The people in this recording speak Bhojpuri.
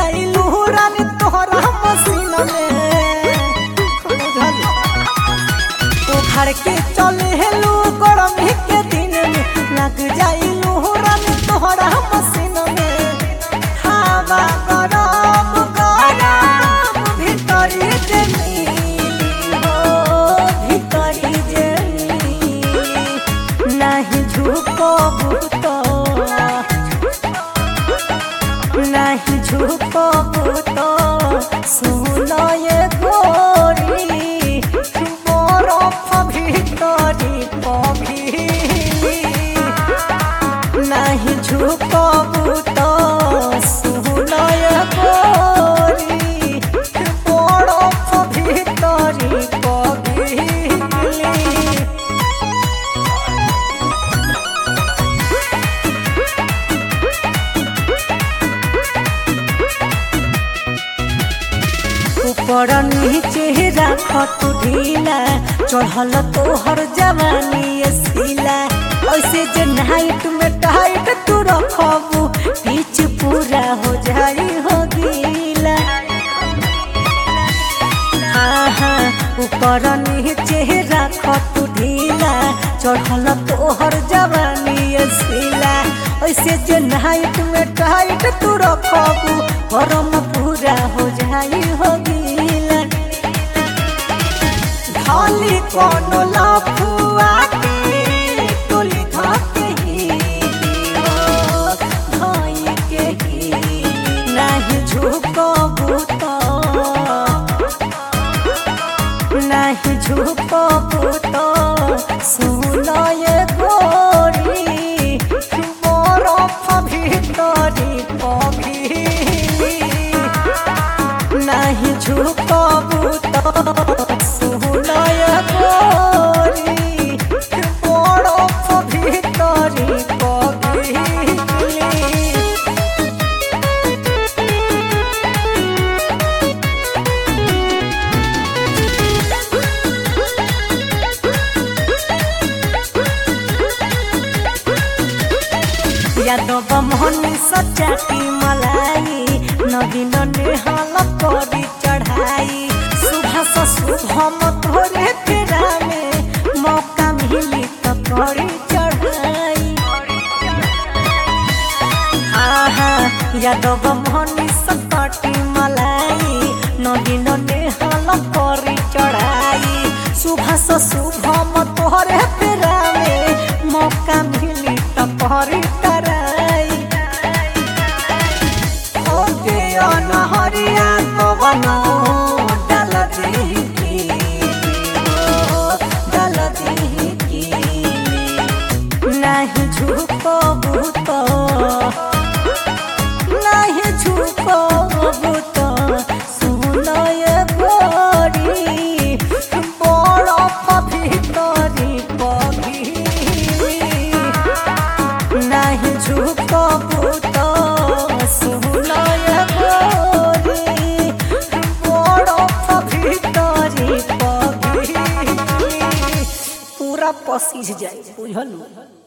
जाइलू रानी तोहरा मसीन में उखाड़ के चले हेलू गरमी के दिन में लग जाइलू रानी तोहरा मसीन में हवा गरम गरम भीतरी जमी हो भीतरी जमी नहीं झुको भूतो नहीं झुको भूतो सुनो ये गोरी बरफ भीतरी पभी नहीं झुको भूतो सुनो ये गोरी बरफ भीतरी पभी ऊपर नीचे राख तू ढीला चढ़ल तोहर जवानी सीला ऐसे जे नाइट में टाइट तू रखबू पीछ पूरा हो जाई हो गीला ऊपर नीचे राख तू ढीला चढ़ल तोहर जवानी सीला ऐसे जे नाइट में टाइट तू रखबू गरम पूरा हो जाई हो गीला खाली कोनो लफुआ के टोली धाके ही धाई के ही नहीं झुको भूतो नहीं झुको भूतो सुनो ये गोरी बरफ भीतरी पभी नहीं झुको भूतो सुनो ये गोरी बरफ भीतरी पभी यादव मोहनी सचाती मलाई नवीन नेहाल करी चढ़ाई सुबह से शुभम तोरे तेरा में मौका मिली तो करी चढ़ाई यादव मोहनी सचाती मलाई नवीन नेहाल करी चढ़ाई सुबह से शुभम तोरे तेरा में मौका मिली तो करी हरिया पवनो डाल की नहीं झुको भूतो नहीं झुको भूतो सुनो ये गोरी बरफ भीतरी पभी नहीं झुको भूतो सुनो ये पूरा पसीज जाए बुझलू।